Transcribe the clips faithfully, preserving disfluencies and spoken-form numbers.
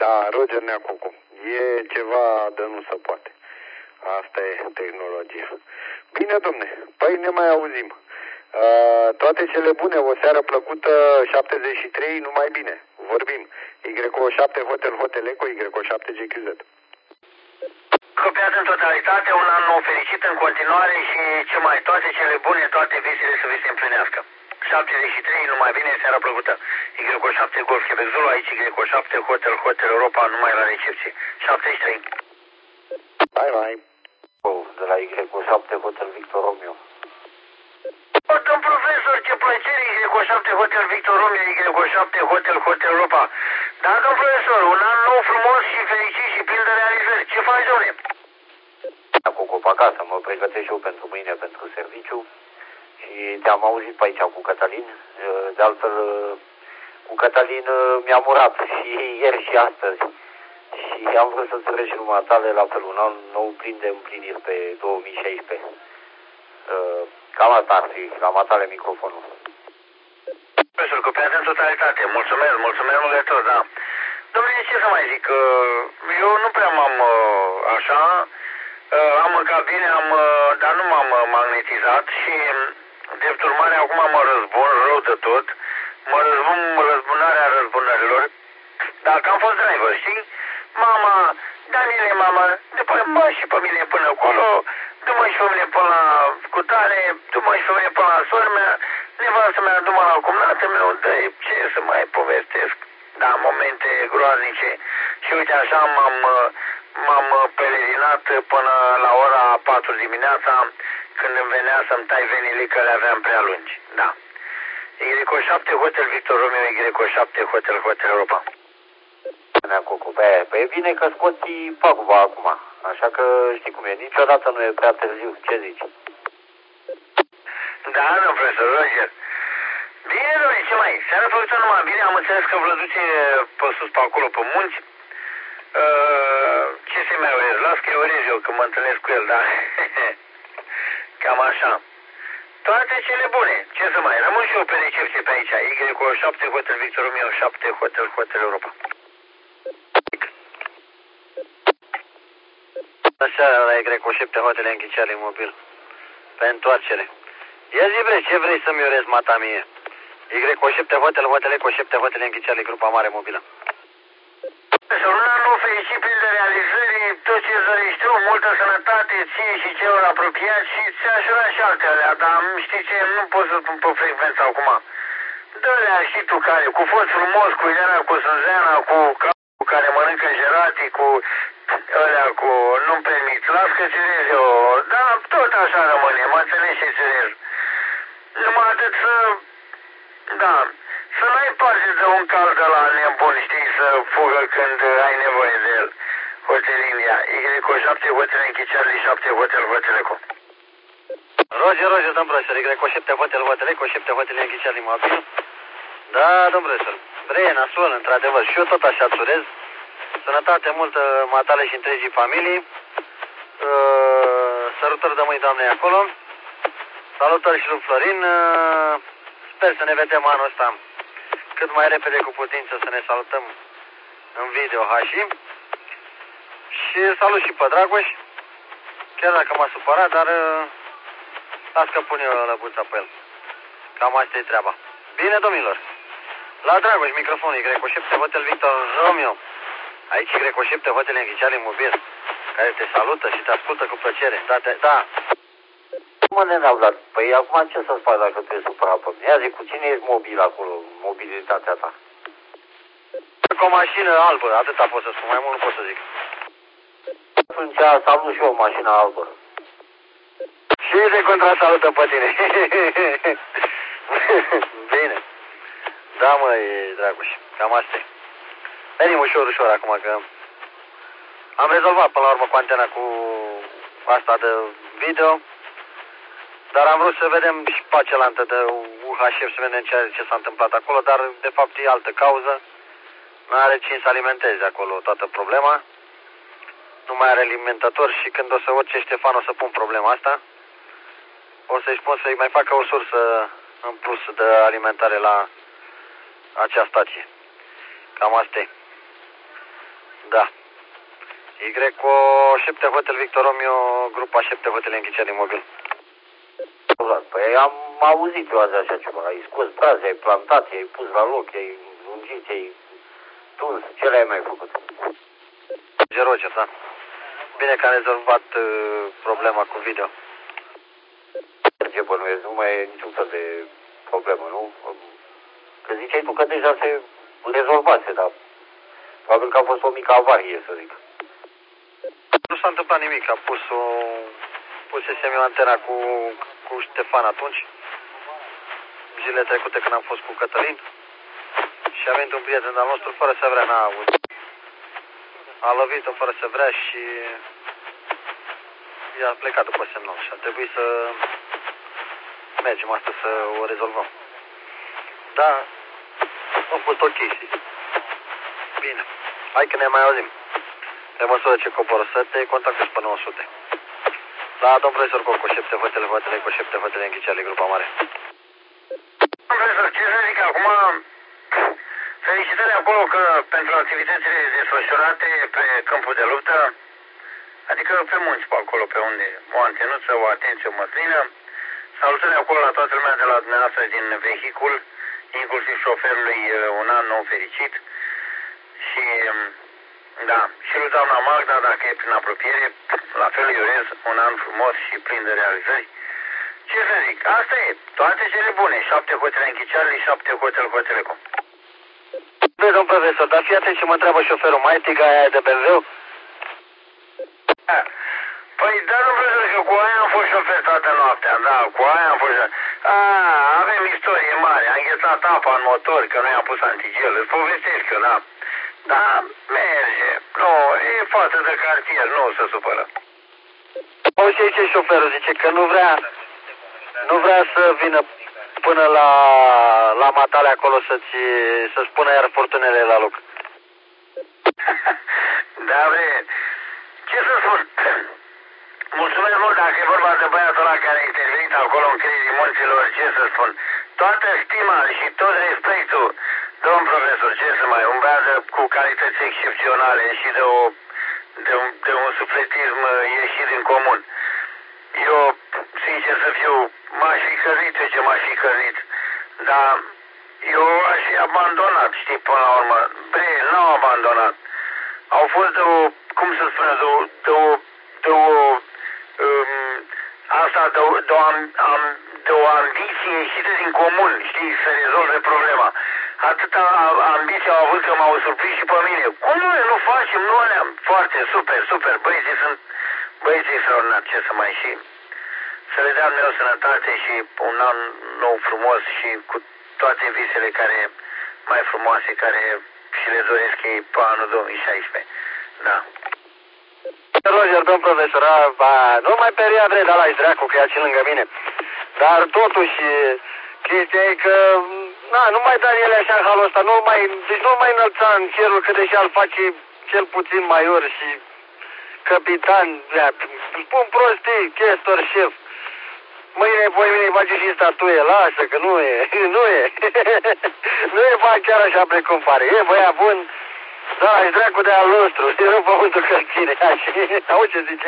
Da, Roger Neacucu. E ceva de nu se poate. Asta e tehnologia. Bine, domne, păi ne mai auzim. Uh, toate cele bune, o seară plăcută, șaptezeci și trei, numai bine. Vorbim. Y O șapte Hotel Hotel Eco, Y O șapte G Q Z. Copiat în totalitate, un an nou fericit în continuare și ce mai toate cele bune, toate visele să vi se împlinească. șaptezeci și trei, numai bine, seara plăcută. Y O șapte Golf Quebec Zulu, aici Y O șapte Hotel Hotel Europa, numai la recepție. șaptezeci și trei. Bye, bye. Oh, de la Y O șapte Hotel Victor Romeo. Domn profesor, ce plăcere, Y O șapte Hotel Victor Romeo, Y O șapte Hotel Hotel Europa. Da, domn profesor, un an nou frumos și fericit și plin de realizări. Ce faci, domne? Acum pe acasă, mă pregătesc și eu pentru mâine, pentru serviciu. Și te-am auzit pe aici cu Cătălin. De altfel, cu Cătălin mi-am urat și ieri și astăzi. Și am vrut să-ți urez și dumneavoastră la fel un an nou plin de împliniri pe două mii șaisprezece. Cam asta ar fi, cam atare microfonul. Profesor, copiat în totalitate. Mulțumesc, mulțumesc mult de tot, da. Domnule, ce să mai zic? Eu nu prea m-am așa, am mâncat bine, am, dar nu m-am magnetizat și drept urmare acum mă răzbun rău de tot. Mă răzbun răzbunarea răzbunărilor. Dacă am fost driver, știi? Mama, Daniele, mama, după mă și pe mine până acolo, du-mă și pe mine până la scutare, du-mă și pe mine până la sora mea, nevastă mea, du-mă la cumnatul meu, de ce să mai povestesc? Da, momente groaznice. Și uite așa m-am, m-am pelerinat până la ora patru dimineața, când îmi venea să-mi tai venile că le aveam prea lungi. Da. Y O șapte Hotel Victor Romeo, Y O șapte Hotel Hotel Europa. Păi e bine că scoți paguba acum, așa că știi cum e, niciodată nu e prea târziu, ce zici? Da, domn profesor Roger. Bine, domnule, ce mai? Seara făcută numai bine, am înțeles că vă duce pe sus, pe acolo, pe munți. Uh, ce să mai urez? Las că-i urez eu, că mă întâlnesc cu el, da? Cam așa. Toate cele bune. Ce să mai? Rămân și eu pe recepție pe aici. Y O șapte Hotel Victor Romeo, șapte Hotel Hotel Europa. Seara la Y O șapte Hotel Închiciare Imobil. Pe întoarcere. Ia zi vrei, ce vrei să-mi urez, mata mie? Y O șapte Hotel, Hotel Eco șapte Hotel Închiciare, Grupa Mare Mobilă. Să un an nou fericit, plin de realizări, tot ce zărești tu, multă sănătate, ție și celor apropiați și ți-aș vrea și altele, dar știi ce, nu pot să spun pe frecvență acum. Dă-le-a și tu care, cu fost frumos, cu Ileana, cu Sânzeana, cu capul care mănâncă jeratii, cu ălea, cu nu-mi permit, las că ținez eu, dar tot așa rămâne, mă înțelegi ce ținez. Numai atât să, da, să n-ai parte de un cal de la nebun, știi, să fugă când ai nevoie de el. Hotelinia, Y O șapte Hotel Închiciare, șapte Hotel Hotel Eco. Roger, Roger, domn profesor, Y O șapte Hotel Hotel Eco șapte Hotel Închiciare, Imobil. Da, domn profesor, vrei, nasol, într-adevăr, și eu tot așa îți urez. Sănătate multă, matale și întregii familii. Uh, sărutări de mâini doamnei acolo. Salutări și lui Florin. Uh, sper să ne vedem anul ăsta cât mai repede cu putință, să ne salutăm în video hași. Și salut și pe Dragoș. Chiar dacă m-a supărat, dar uh, las că pun eu lăbuța pe el. Cam asta e treaba. Bine, domnilor. La Dragoș, microfonul Y O șapte Hotel Victor Romeo. Aici Y O șapte Hotel Închiciare Imobil, care te salută și te ascultă cu plăcere. Da, te, da. Mă, nenavlat, păi acum ce să-ți fac dacă te supăra pe mine? Ia zi, cu cine ești mobil acolo, mobilitatea ta? Cu o mașină albă, atâta pot să spun, mai mult nu pot să zic. Atunci salut și eu o mașină albă. Și te contrasalută pe tine. Bine. Da, măi, Dragoș, cam asta e. Venim ușor, ușor acum, că am rezolvat până la urmă cu antena cu asta de video, dar am vrut să vedem și pe cealaltă de U H F, să vedem ce, ce s-a întâmplat acolo, dar de fapt e altă cauză, nu are cine să alimenteze acolo toată problema, nu mai are alimentator și când o să orice Ștefan o să pun problema asta, o să-i spun să-i mai facă o sursă în plus de alimentare la acea stație. Cam asta e. Da. Y cu șapte Hotel Victor Romeo, grupa șapte Hotel Închiceni Mobil. Păi am auzit eu azi așa ceva. Ai scos brazi, ai plantat, ai pus la loc, ai lungit, ai tuns. Ce le-ai mai făcut? Roger, da. Bine că am rezolvat uh, problema cu video. Ce bănuiesc, nu mai e niciun fel de problemă, nu? Că ziceai tu că deja se rezolvase, dar probabil că a fost o mică avarie, să zic. Nu s-a întâmplat nimic, a pus o... pusesem eu antena cu, cu Ștefan atunci, zilele trecute când am fost cu Cătălin, și a venit un prieten al nostru fără să vrea, n-a avut. A lovit-o fără să vrea și i-a plecat după semnal și a trebuit să mergem astăzi să o rezolvăm. Da, a fost ok, știi? Bine, hai că ne mai auzim. Pe măsură ce coboră să te contactezi pe nouă sute. La domn profesor Coco, șapte Hotel, Hotel, cu șapte Hotel Închiceni, grupa mare. Domn profesor, ce să zic acum? Felicitări acolo că pentru activitățile desfășurate pe câmpul de luptă, adică pe munți pe acolo, pe unde o antenuță, o atenție, o măslină. Salutări acolo la toată lumea de la dumneavoastră din vehicul, inclusiv șoferului, un an nou fericit. Și, da, și lui doamna Magda, dacă e prin apropiere, la fel îi urez un an frumos și plin de realizări. Ce să zic, asta e, toate cele bune, șapte Hotel Închiceni, șapte Hotel Hoteleco. Bine, domn profesor, dar fii atent ce mă întreabă șoferul, mai e tiga aia de B M W? Păi, da, domn profesor, că cu aia am fost șofer toată noaptea, da, cu aia am fost șofer. A, avem istorie mare, am înghețat apa în motor, că nu i-am pus antigel, îți povestesc eu, da. Da, merge, nu, e față de cartier, nu se supără. Auzi ce șoferul zice că nu vrea, nu vrea să vină până la, la matale acolo să-ți, să-ți pună iar furtunele la loc. Da, bre, ce să spun? Mulțumesc mult dacă e vorba de băiatul ăla care a intervenit acolo în crizii munților, ce să spun? Toată stima și tot respectul, domn profesor, ce să mai, un băiat cu calități excepționale și de, o, de, un, de un sufletism ieșit din comun. Eu, sincer să fiu, m-aș fi căzit ce m-aș fi căzit, dar eu aș fi abandonat, știi, până la urmă. Bre, n-au abandonat. Au fost de o, cum să spune, de o, de o, de o um, asta, de o, de, o, am, de o ambiție ieșită din comun, știi, să rezolve problema. Atâta ambiție au avut că m-au surprins și pe mine. Cum noi nu facem, nu alea? Foarte, super, super, băieții sunt băieții extraordinari, ce să mai și să le dea Dumnezeu sănătate și un an nou frumos și cu toate visele care mai frumoase care și le doresc ei pe anul două mii șaisprezece. Da. Roger, domn profesor, a, a, nu mai peria bre, dar la-i dracu că e aici lângă mine. Dar totuși, chestia e că, na, nu mai da ele așa în halul ăsta, nu mai, deci nu mai înălța în cerul că deși îl face cel puțin major și capitan, spun prostii, chestor, șef. Mâine, poi mâine face și statuie, lasă că nu e, nu e, nu e fac chiar așa precum pare, e băiat bun, da, e dracu de al nostru, e rău pământul că ține, auzi ce zice,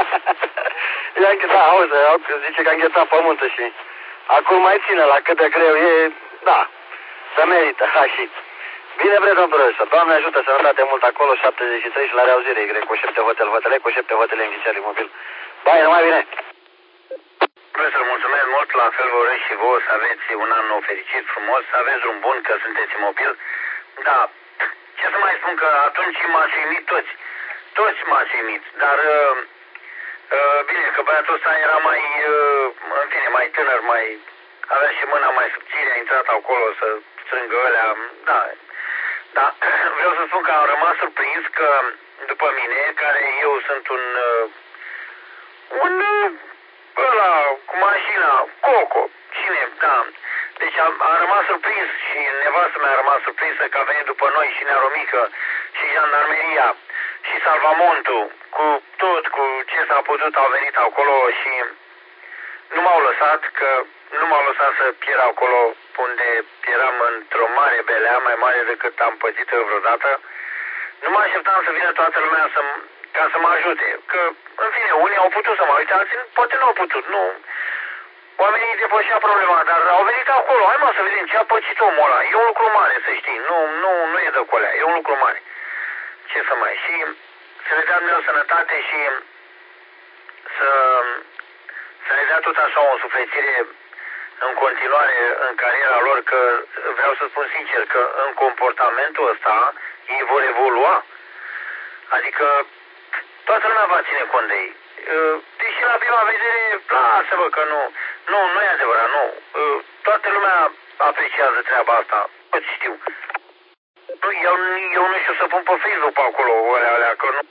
i-a înghețat, auzi, zice că a înghețat pământul și acum mai ține la cât de greu e, da, să merită, așa. Bine, bre, domn profesor, Doamne ajută, sănătate mult acolo, șaptezeci și trei și la reauzire, Y, cu șapte Hotel, Hotel, cu șapte Hotel Închiceni Mobil. Bai, numai bine! Profesor, mulțumesc mult, la fel vă urez și vouă să aveți un an nou fericit, frumos, să aveți drum bun, că sunteți imobil. Da, ce să mai spun, că atunci m-ați uimit toți, toți m-ați uimit, dar uh, uh, bine, că băiatul ăsta era mai, uh, în fine, mai tânăr, mai, avea și mâna mai subțire, a intrat acolo să strângă ălea, da, da, vreau să spun că am rămas surprins că, după mine, care eu sunt un, uh, un, uh, ăla, cu mașina, Coco, cine, da. Deci am, am rămas surprins și nevastă mea a rămas surprinsă că a venit după noi și Nearomică și jandarmeria și Salvamontul, cu tot, cu ce s-a putut, au venit acolo și nu m-au lăsat, că nu m-au lăsat să pierd acolo unde eram într-o mare belea, mai mare decât am pățit eu vreodată. nu mă așteptam să vină toată lumea să, ca să mă ajute. Că, în fine, unii au putut să mă uite, alții poate nu au putut, nu. Oamenii depășea problema, dar au venit acolo. Hai mă să vedem ce a pățit omul ăla. E un lucru mare, să știi. Nu, nu, nu e de colea, e un lucru mare. Ce să mai... Și să le dea Dumnezeu sănătate și să, să le dea tot așa o sufletire în continuare în cariera lor, că vreau să spun sincer că în comportamentul ăsta ei vor evolua. Adică toată lumea va ține cont de ei. Deși la prima vedere, lasă-vă că nu, nu, nu e adevărat, nu. Toată lumea apreciază treaba asta, toți știu. Eu, eu nu știu să pun pe Facebook pe acolo, alea, alea, că nu...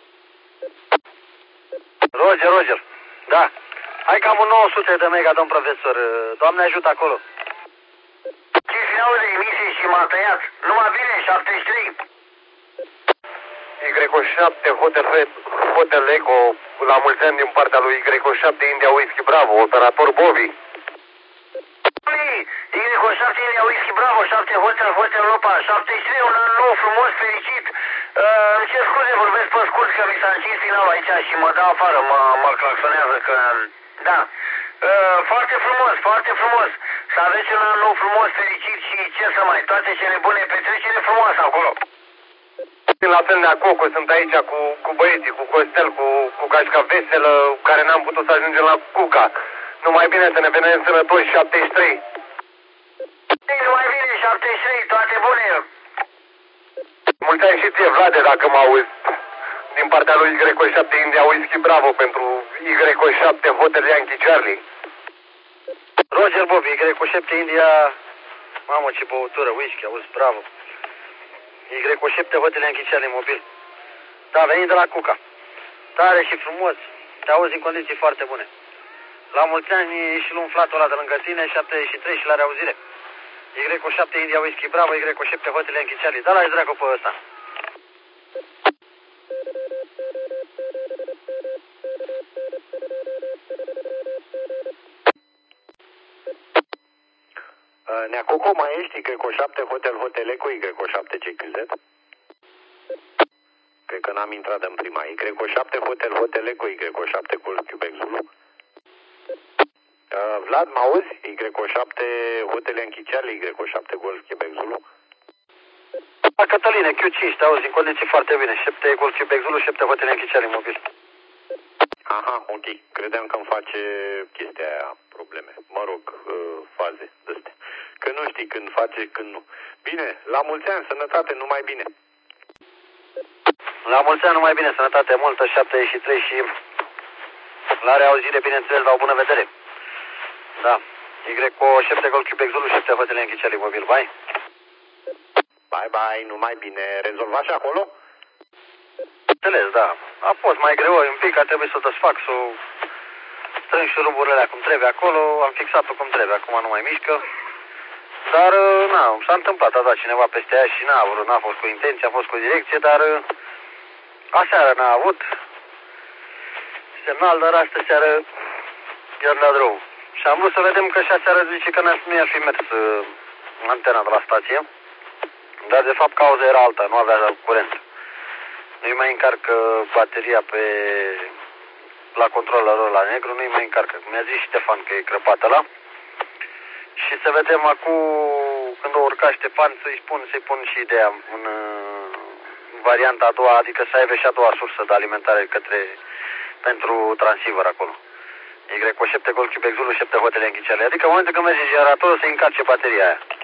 Roger, Roger, da. Hai cam un nouă sute de mega, domn profesor. Doamne ajută acolo. Ce final de emisie și m-a tăiat. Numai bine, șaptezeci și trei. Y șapte Hotel, Hotel Eco, la mulți ani din partea lui Y șapte India Whisky Bravo, operator Bobby. Y șapte India Whisky Bravo, șapte Hotel, Hotel Europa, șaptezeci și trei, un an nou frumos, fericit. Uh, îmi cer scuze, vorbesc pe scurt că mi s-a încins finalul aici și mă dă afară, mă, mă claxonează că... Da. Uh, foarte frumos, foarte frumos. Să aveți un an nou frumos, fericit și ce să mai, toate cele bune, petrecere frumoasă acolo. La fel de Acoco, sunt aici cu, cu băieții, cu Costel, cu, cu Cașca Veselă, care n-am putut să ajungem la Cuca. Numai bine să ne vedem sănătoși, șaptezeci și trei. Numai bine, șaptezeci și trei, toate bune. Mulți ani și ție, Vlade, dacă mă auzi. Din partea lui Y șapte India Whisky Bravo pentru Y șapte Hotel Yankee Charlie. Roger Bobby, Y șapte India... Mamă, ce băutură, whisky, auzi, bravo. Y șapte Hotel Yankee Charlie mobil. Da, venit de la Cuca. Tare și frumos. Te auzi în condiții foarte bune. La mulți ani și umflatul ăla de lângă tine, șaptezeci și trei și la reauzire. Y șapte India Whisky Bravo, Y șapte Hotel Yankee Charlie. Da, la-i dracu pe ăsta. Neacoco, mai ești? Y șapte Hotel Hotel Eco, Y șapte C Q Z? Cred că n-am intrat în prima. Y șapte Hotel Hotel Eco, Y șapte Quebec Zulu. Uh, Vlad, mă auzi? Y șapte Hotel Yankee Charlie, Y șapte Golf Quebec Zulu. Da, Cătăline, Q cinci, te auzi în condiții foarte bine. șapte Golf Quebec Zulu, șapte Hotel Yankee Charlie mobil. Aha, ok. Credeam că îmi face chestia aia probleme. Mă rog, uh, faze de-astea. Că nu știi când face, când nu. Bine, la mulți ani, sănătate, numai bine. La mulți ani, numai bine, sănătate multă, șaptezeci și trei și la reauzire, bineînțeles, la o bună vedere. Da. Y șapte Golf Quebec Zulu, șapte Hotel Yankee Charlie mobil, bye. Bye, bye, numai bine. Rezolvați acolo? Înțeles, da. A fost mai greu un pic, a trebuit să o desfac, să o strâng șuruburile alea cum trebuie acolo, am fixat-o cum trebuie, acum nu mai mișcă. Dar, na, s-a întâmplat, a dat cineva peste ea și n-a vrut, n-a fost cu intenție, a fost cu direcție, dar aseară n-a avut semnal, dar astă seară i-a dat rău. Și am vrut să vedem că și aseară zice că nu i-ar fi mers uh, antena de la stație, dar de fapt cauza era alta, nu avea curent. Nu-i mai încarcă bateria pe la controlerul la negru, nu-i mai încarcă. Mi-a zis Ștefan că e crăpat ăla. Și să vedem acum, când o urca Ștefan, să-i spun, să-i pun și ideea în varianta a doua, adică să aibă și a doua sursă de alimentare către, pentru transceiver acolo. Y șapte Golf Quebec Zulu, șapte Hotel Yankee Charlie. Adică în momentul când merge generatorul să-i încarce bateria aia.